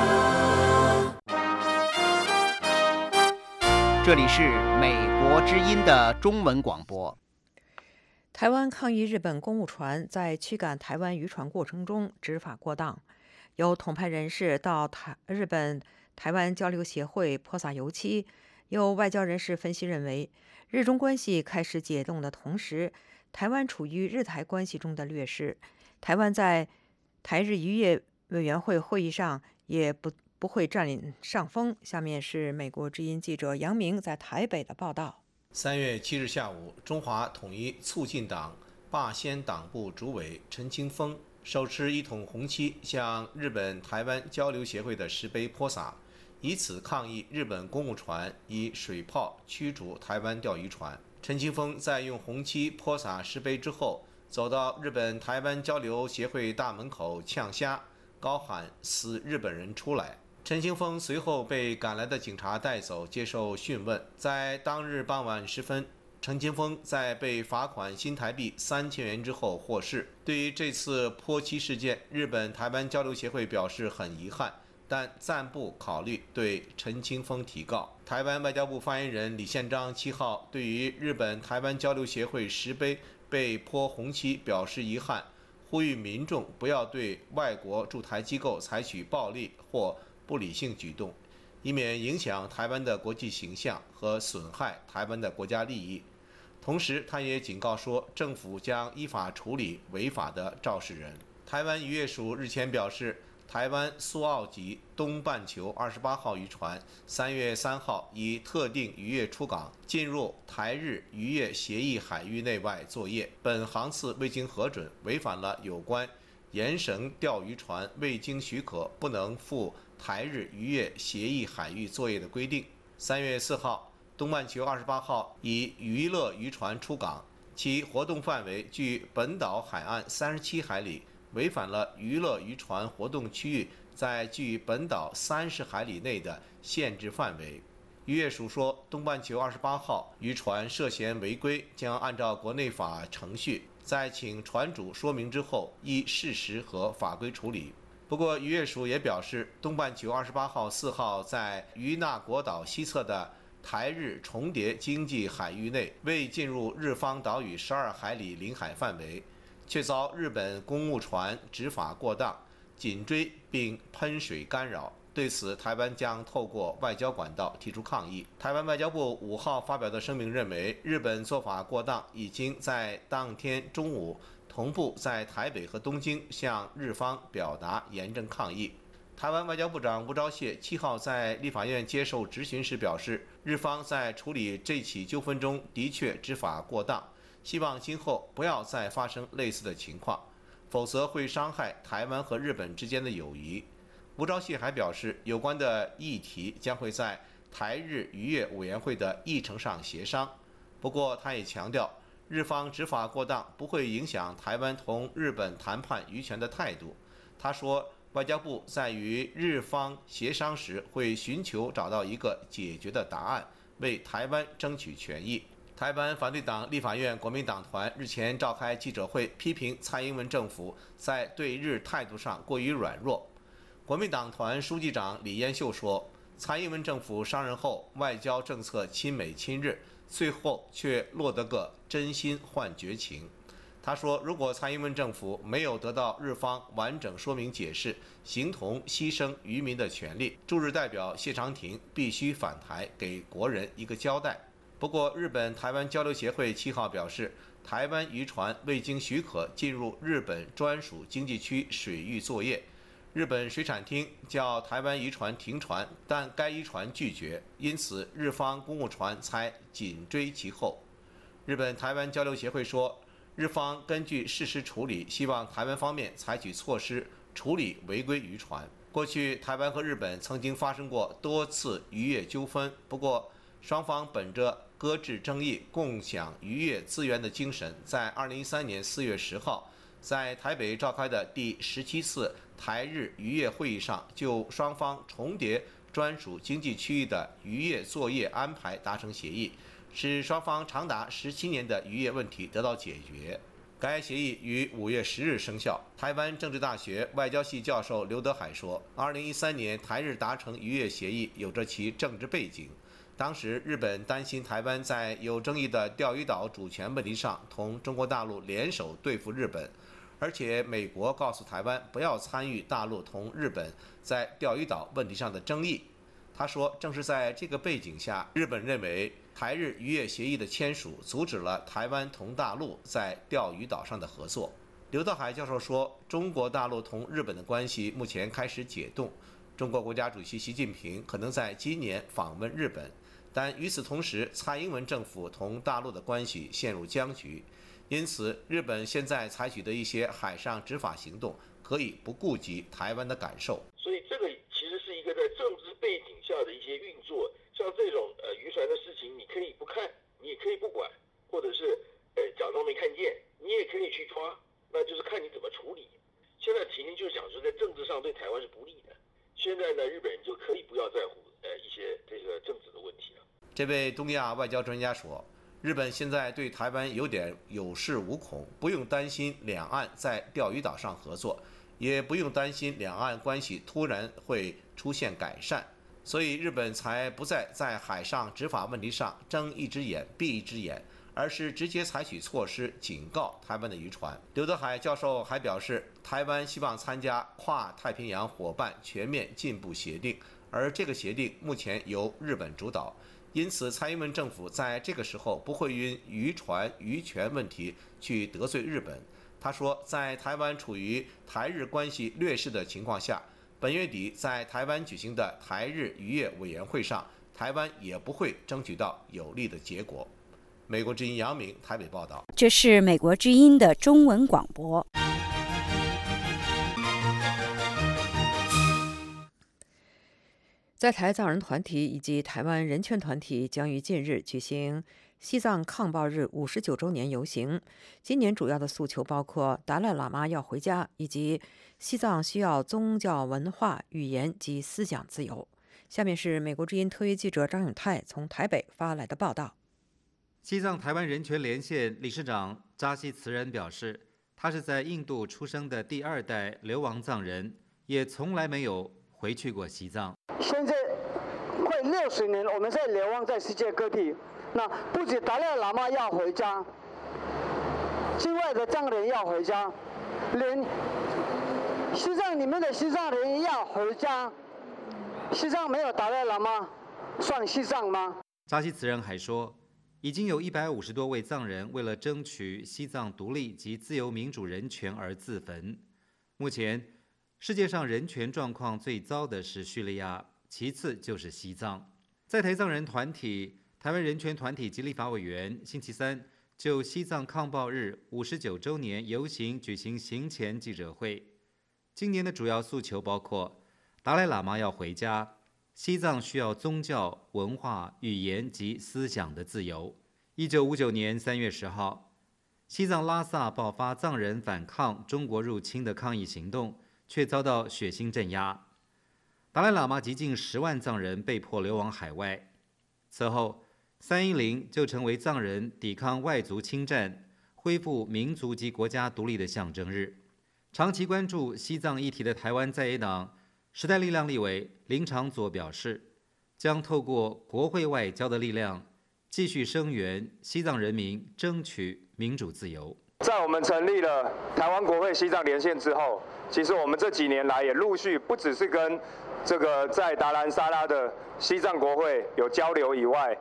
这里是美国之音的中文广播。 台湾抗议日本公务船在驱赶台湾渔船过程中执法过当，有统派人士到日本台湾交流协会泼洒油漆。有外交人士分析认为，日中关系开始解冻的同时，台湾处于日台关系中的劣势。台湾在台日渔业委员会会议上也不会占领上风。下面是美国之音记者杨明在台北的报道。 3月7日下午，中华统一促进党霸先党部主委陈清峰手持一桶红漆向日本台湾交流协会的石碑泼洒，以此抗议日本公务船以水炮驱逐台湾钓鱼船。陈清峰在用红漆泼洒石碑之后，走到日本台湾交流协会大门口呛虾，高喊死日本人出来。陈清峰随后被赶来的警察带走接受讯问。在当日傍晚时分，陈清峰在被罚款新台币3000元之后获释。对于这次泼漆事件，日本台湾交流协会表示很遗憾，但暂不考虑对陈清峰提告。台湾外交部发言人李宪章7号对于日本台湾交流协会石碑被泼红漆表示遗憾，呼吁民众不要对外国驻台机构采取暴力或不理性举动，以免影响台湾的国际形象和损害台湾的国家利益。同时，他也警告说，政府将依法处理违法的肇事人。台湾渔业署日前表示，台湾苏澳籍东半球28号渔船3月3号以特定渔业出港，进入台日渔业协议海域内外作业，本航次未经核准，违反了有关沿绳钓鱼船未经许可不能赴台日渔业协议海域作业的规定。3月4号，东半球28号以娱乐渔船出港，其活动范围距本岛海岸37海里，违反了娱乐渔船活动区域在距本岛30海里内的限制范围。渔业署说，东半球28号渔船涉嫌违规，将按照国内法程序，在请船主说明之后，依事实和法规处理。不过，渔业署也表示，东半球28号、4号在于那国岛西侧的台日重叠经济海域内，未进入日方岛屿12海里领海范围，却遭日本公务船执法过当，紧追并喷水干扰。对此，台湾将透过外交管道提出抗议。台湾外交部5号发表的声明认为，日本做法过当，已经在当天中午同步在台北和东京向日方表达严正抗议。台湾外交部长吴钊燮7号在立法院接受质询时表示，日方在处理这起纠纷中的确执法过当，希望今后不要再发生类似的情况，否则会伤害台湾和日本之间的友谊。吴钊燮还表示，有关的议题将会在台日渔业委员会的议程上协商。不过，他也强调，日方执法过当不会影响台湾同日本谈判渔权的态度。他说，外交部在与日方协商时会寻求找到一个解决的答案，为台湾争取权益。台湾反对党立法院国民党团日前召开记者会，批评蔡英文政府在对日态度上过于软弱。国民党团书记长李彦秀说，蔡英文政府上任后，外交政策亲美亲日，最后却落得个真心换绝情。他说，如果蔡英文政府没有得到日方完整说明解释，形同牺牲渔民的权利，驻日代表谢长廷必须返台，给国人一个交代。不过，日本台湾交流协会7号表示， 台湾渔船未经许可进入日本专属经济区水域作业。日本水产厅叫台湾渔船停船，但该渔船拒绝，因此日方公务船才紧追其后。日本台湾交流协会说，日方根据事实处理，希望台湾方面采取措施处理违规渔船。过去，台湾和日本曾经发生过多次渔业纠纷，不过双方本着搁置争议、共享渔业资源的精神，在2013年4月10号，在台北召开的第17次台日渔业会议上，就双方重叠专属经济区域的渔业作业安排达成协议，使双方长达17年的渔业问题得到解决。该协议于5月10日生效。台湾政治大学外交系教授刘德海说，2013年台日达成渔业协议有着其政治背景。当时日本担心台湾在有争议的钓鱼岛主权问题上同中国大陆联手对付日本，而且美国告诉台湾不要参与大陆同日本在钓鱼岛问题上的争议。他说，正是在这个背景下，日本认为台日渔业协议的签署阻止了台湾同大陆在钓鱼岛上的合作。刘德海教授说，中国大陆同日本的关系目前开始解冻，中国国家主席习近平可能在今年访问日本，但与此同时，蔡英文政府同大陆的关系陷入僵局，因此日本现在采取的一些海上执法行动可以不顾及台湾的感受。 所以这个其实是一个在政治背景下的一些运作，像这种渔船的事情，你可以不看，你也可以不管，或者是假装没看见，你也可以去抓，那就是看你怎么处理。现在情形就是讲说，在政治上对台湾是不利的。现在呢，日本人就可以不要在乎一些这个政治的问题了。 这位东亚外交专家说，日本现在对台湾有点有恃无恐，不用担心两岸在钓鱼岛上合作，也不用担心两岸关系突然会出现改善，所以日本才不再在海上执法问题上睁一只眼闭一只眼，而是直接采取措施警告台湾的渔船。刘德海教授还表示，台湾希望参加跨太平洋伙伴全面进步协定，而这个协定目前由日本主导，因此蔡英文政府在这个时候不会因渔船渔权问题去得罪日本。他说，在台湾处于台日关系劣势的情况下，本月底在台湾举行的台日渔业委员会上，台湾也不会争取到有利的结果。美国之音杨明台北报道。 这是美国之音的中文广播。 在台藏人团体以及台湾人权团体将于近日举行西藏抗暴日59周年游行。今年主要的诉求包括达赖喇嘛要回家，以及西藏需要宗教文化、语言及思想自由。下面是美国之音特约记者张永泰从台北发来的报道。 西藏台湾人权连线理事长扎西慈仁表示，他是在印度出生的第2代流亡藏人，也从来没有回去过西藏。 现在快60年，我们在流亡在世界各地。那不止达赖喇嘛要回家，境外的藏人要回家，连西藏里面的西藏人也要回家。西藏没有达赖喇嘛，算西藏吗？ 扎西慈仁还说，已经有150多位藏人为了争取西藏独立及自由民主人权而自焚。目前，世界上人权状况最糟的是叙利亚，其次就是西藏。在台藏人团体、台湾人权团体及立法委员星期三就西藏抗暴日59周年游行举行行前记者会。今年的主要诉求包括达赖喇嘛要回家，西藏需要宗教、文化、语言及思想的自由。1959年3月10号，西藏拉萨爆发藏人反抗中国入侵的抗议行动，却遭到血腥镇压。达赖喇嘛及近10万藏人被迫流亡海外。此后，310就成为藏人抵抗外族侵占、恢复民族及国家独立的象征日。长期关注西藏议题的台湾在野党时代力量立委林长佐表示，将透过国会外交的力量，继续声援西藏人民争取民主自由。 在我们成立了台湾国会西藏连线之后，其实我们这几年来也陆续不只是跟这个在达兰萨拉的西藏国会有交流以外，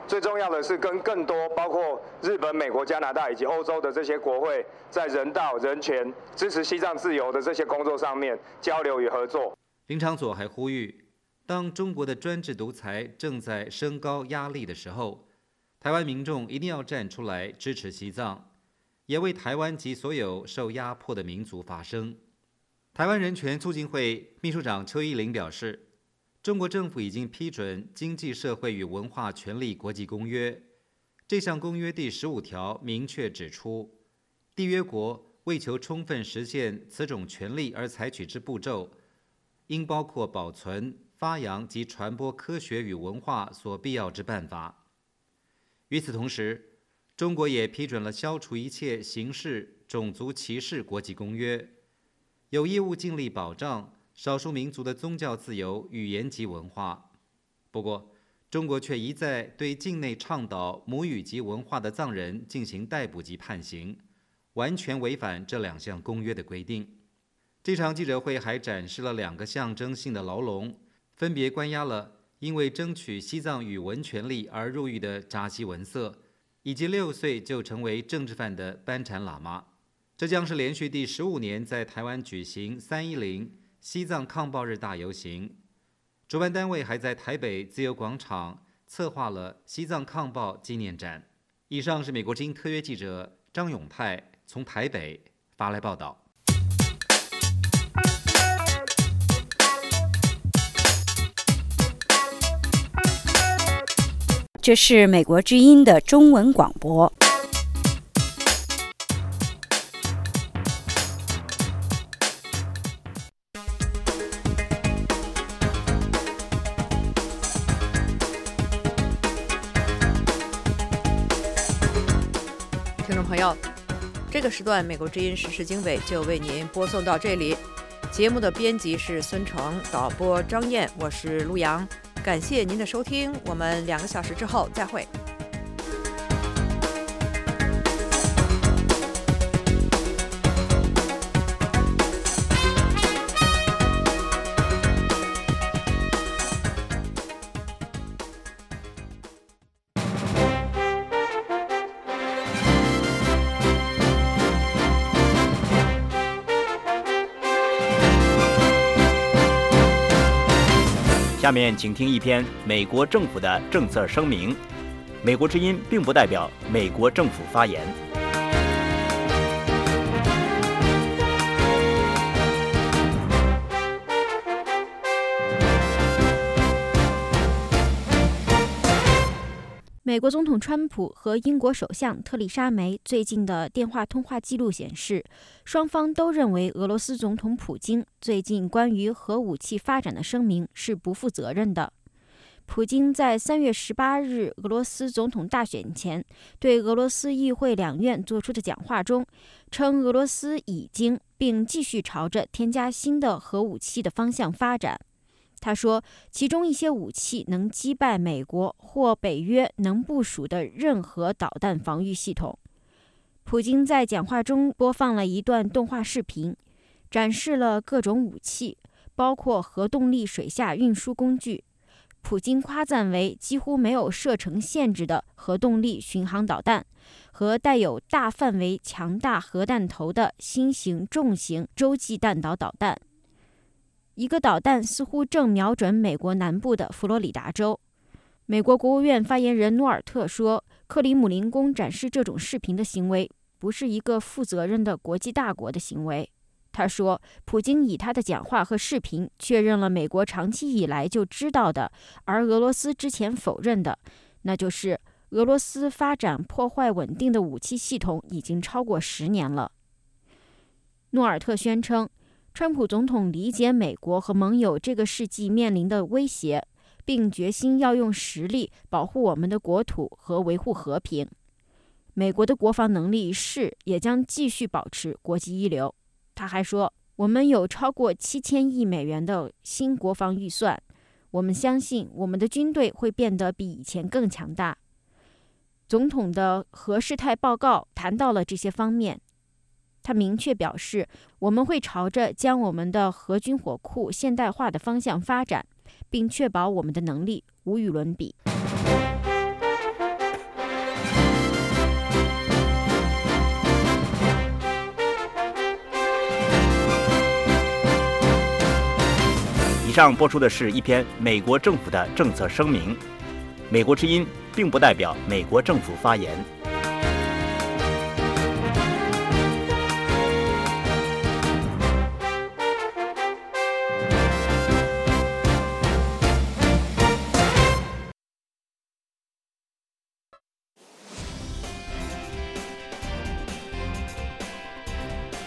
最重要的是跟更多包括日本、美国、加拿大以及欧洲的这些国会，在人道、人权、支持西藏自由的这些工作上面交流与合作。 林长佐还呼吁，当中国的专制独裁正在升高压力的时候，台湾民众一定要站出来支持西藏，也为台湾及所有受压迫的民族发声。台湾人权促进会秘书长邱依林表示，中国政府已经批准《经济社会与文化权利国际公约》。这项公约第15条明确指出，缔约国为求充分实现此种权利而采取之步骤，应包括保存、发扬及传播科学与文化所必要之办法。与此同时，中国也批准了消除一切形式种族歧视国际公约，有义务尽力保障少数民族的宗教自由、语言及文化。不过，中国却一再对境内倡导母语及文化的藏人进行逮捕及判刑，完全违反这2项公约的规定。这场记者会还展示了2个象征性的牢笼，分别关押了因为争取西藏语文权利而入狱的扎西文色，以及6岁就成为政治犯的班禅喇嘛。这将是连续第15年在台湾举行310西藏抗暴日大游行。主办单位还在台北自由广场策划了西藏抗暴纪念展。以上是美国之音特约记者张永泰从台北发来报道。 这是美国之音的中文广播。 听众朋友，这个时段美国之音时事经纬就为您播送到这里。节目的编辑是孙成，导播张燕，我是陆阳。感谢您的收听，我们2个小时之后再会。 下面请听一篇美国政府的政策声明。美国之音并不代表美国政府发言。 美国总统川普和英国首相特丽莎梅最近的电话通话记录显示，双方都认为俄罗斯总统普京最近关于核武器发展的声明是不负责任的。普京在3月18日俄罗斯总统大选前对俄罗斯议会2院做出的讲话中，称俄罗斯已经并继续朝着添加新的核武器的方向发展。他说，其中一些武器能击败美国或北约能部署的任何导弹防御系统。普京在讲话中播放了一段动画视频，展示了各种武器，包括核动力水下运输工具。普京夸赞为几乎没有射程限制的核动力巡航导弹和带有大范围强大核弹头的新型重型洲际弹道导弹。一个导弹似乎正瞄准美国南部的佛罗里达州。美国国务院发言人诺尔特说，克里姆林宫展示这种视频的行为不是一个负责任的国际大国的行为。他说，普京以他的讲话和视频确认了美国长期以来就知道的，而俄罗斯之前否认的，那就是俄罗斯发展破坏稳定的武器系统已经超过10年了。诺尔特宣称，川普总统理解美国和盟友这个世纪面临的威胁，并决心要用实力保护我们的国土和维护和平。美国的国防能力是也将继续保持国际一流。他还说，我们有超过7000亿美元的新国防预算，我们相信我们的军队会变得比以前更强大。总统的核事态报告谈到了这些方面。他明确表示，我们会朝着将我们的核军火库现代化的方向发展，并确保我们的能力无与伦比。 上播出的是一篇美国政府的政策声明，美国之音并不代表美国政府发言。